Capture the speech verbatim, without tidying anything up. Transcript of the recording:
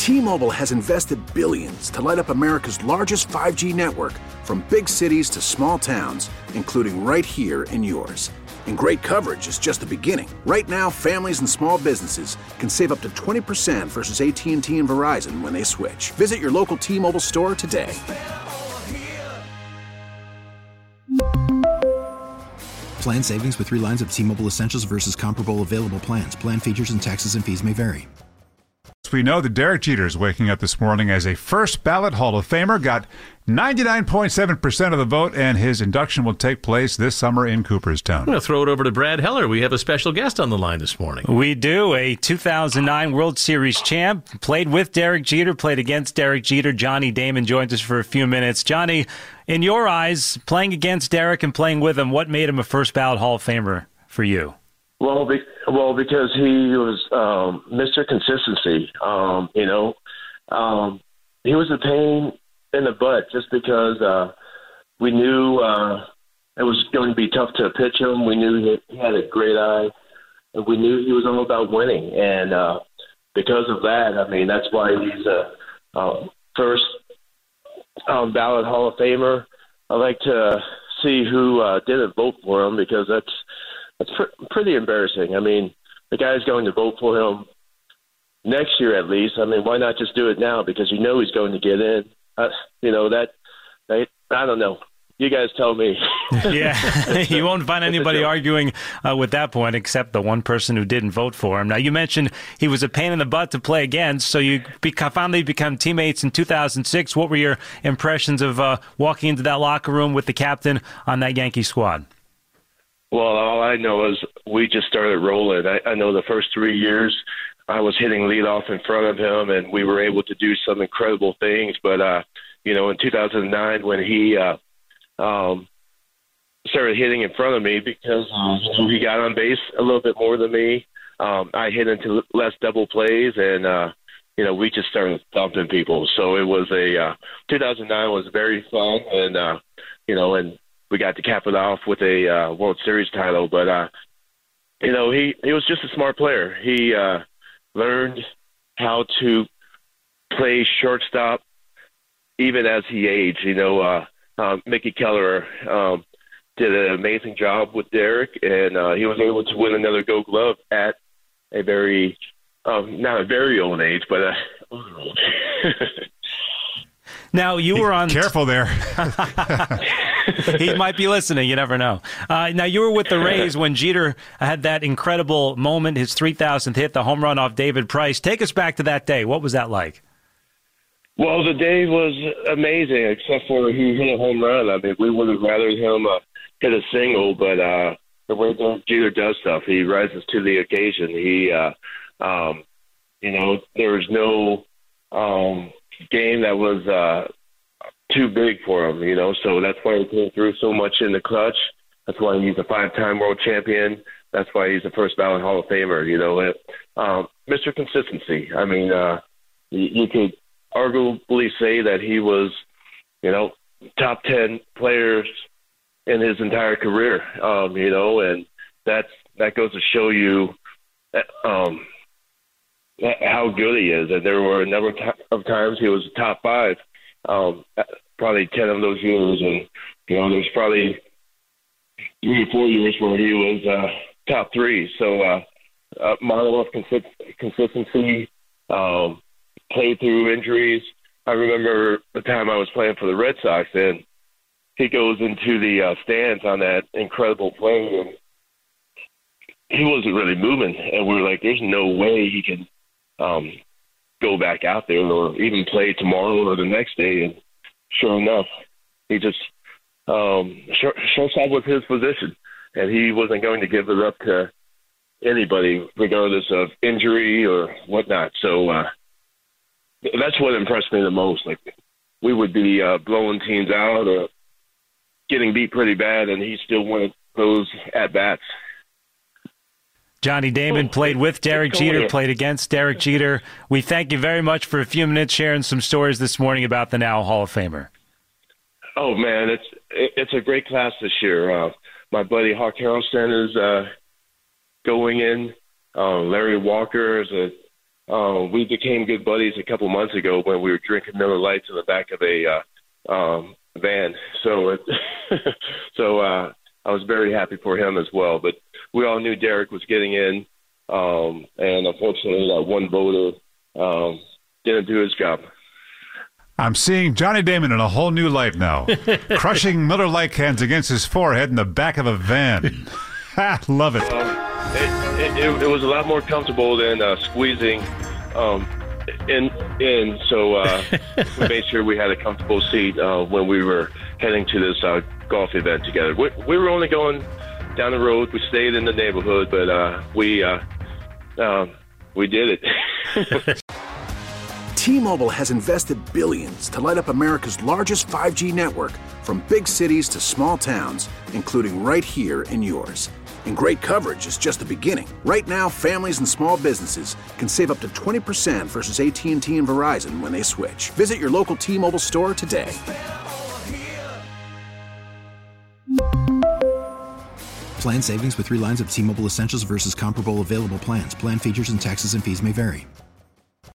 T-Mobile has invested billions to light up America's largest five G network, from big cities to small towns, including right here in yours. And great coverage is just the beginning. Right now, families and small businesses can save up to twenty percent versus A T and T and Verizon when they switch. Visit your local T-Mobile store today. Plan savings with three lines of T-Mobile Essentials versus comparable available plans. Plan features and taxes and fees may vary. We know that Derek Jeter is waking up this morning as a first ballot Hall of Famer, got ninety-nine point seven percent of the vote, and his induction will take place this summer in Cooperstown. I'm going to throw it over to Brad Heller. We have a special guest on the line this morning. We do. A two thousand nine World Series champ, played with Derek Jeter, played against Derek Jeter. Johnny Damon joins us for a few minutes. Johnny, in your eyes, playing against Derek and playing with him, what made him a first ballot Hall of Famer for you? Well, be, well, because he was um, Mister Consistency. Um, you know, um, he was a pain in the butt just because uh, we knew uh, it was going to be tough to pitch him. We knew he, he had a great eye, and we knew he was all about winning. And uh, because of that, I mean, that's why he's a uh, first um, ballot Hall of Famer. I like to see who uh, didn't vote for him, because that's That's pr- pretty embarrassing. I mean, the guy's going to vote for him next year at least. I mean, why not just do it now? Because you know he's going to get in. Uh, you know, that, that, I don't know. You guys tell me. Yeah, you won't find anybody arguing uh, with that point except the one person who didn't vote for him. Now, you mentioned he was a pain in the butt to play against, so you beca- finally become teammates in two thousand six. What were your impressions of uh, walking into that locker room with the captain on that Yankee squad? Well, all I know is we just started rolling. I, I know the first three years I was hitting leadoff in front of him, and we were able to do some incredible things. But, uh, you know, in two thousand nine, when he uh, um, started hitting in front of me, because uh, you know, he got on base a little bit more than me, um, I hit into less double plays, and, uh, you know, we just started thumping people. So it was a uh, – two thousand nine was very fun, and, uh, you know, and – we got to cap it off with a uh, World Series title. But, uh, you know, he, he was just a smart player. He uh, learned how to play shortstop even as he aged. You know, uh, uh, Mickey Keller um, did an amazing job with Derek, and uh, he was able to win another Gold Glove at a very um, – not a very old age, but uh, Now, you were on... Careful there. He might be listening. You never know. Uh, now, you were with the Rays when Jeter had that incredible moment, his three thousandth hit, the home run off David Price. Take us back to that day. What was that like? Well, the day was amazing, except for he hit a home run. I mean, we would have rather him uh, hit a single, but uh, the way Jeter does stuff, he rises to the occasion. He, uh, um, you know, there was no um, game that was uh, too big for him, you know, so that's why he came through so much in the clutch. That's why he's a five-time world champion. That's why he's a first ballot Hall of Famer, you know. It, um, Mister Consistency. I mean, uh, you, you could arguably say that he was, you know, top ten players in his entire career, um, you know, and that's, that goes to show you um, how good he is. And there were a number of times he was top five. Um, probably ten of those years, and you know, there's probably three or four years where he was uh, top three. So, uh, uh, model of consist- consistency, um, played through injuries. I remember the time I was playing for the Red Sox, and he goes into the uh, stands on that incredible play, and he wasn't really moving, and we were like, "There's no way he can." Um, go back out there or even play tomorrow or the next day. And sure enough, he just um, shortstop was his position, and he wasn't going to give it up to anybody, regardless of injury or whatnot. So uh, that's what impressed me the most. Like, we would be uh, blowing teams out or getting beat pretty bad, and he still wanted those at-bats. Johnny Damon played with Derek Jeter, played against Derek Jeter. We thank you very much for a few minutes sharing some stories this morning about the now Hall of Famer. Oh, man, it's it's a great class this year. Uh, my buddy Hawk Harrelson is uh, going in. Uh, Larry Walker is a uh, we became good buddies a couple months ago when we were drinking Miller Lights in the back of a uh, um, van. So, it, so uh, I was very happy for him as well. But we all knew Derek was getting in, um, and unfortunately, that one voter um, didn't do his job. I'm seeing Johnny Damon in a whole new light now, crushing Miller Lite cans against his forehead in the back of a van. Love it. Um, it, it. It was a lot more comfortable than uh, squeezing um, in. in. So uh, we made sure we had a comfortable seat uh, when we were heading to this uh, golf event together. We, we were only going down the road. We stayed in the neighborhood, but uh, we uh, uh, we did it. T-Mobile has invested billions to light up America's largest five G network, from big cities to small towns, including right here in yours. And great coverage is just the beginning. Right now, families and small businesses can save up to twenty percent versus A T and T and Verizon when they switch. Visit your local T-Mobile store today. Plan savings with three lines of T-Mobile Essentials versus comparable available plans. Plan features and taxes and fees may vary.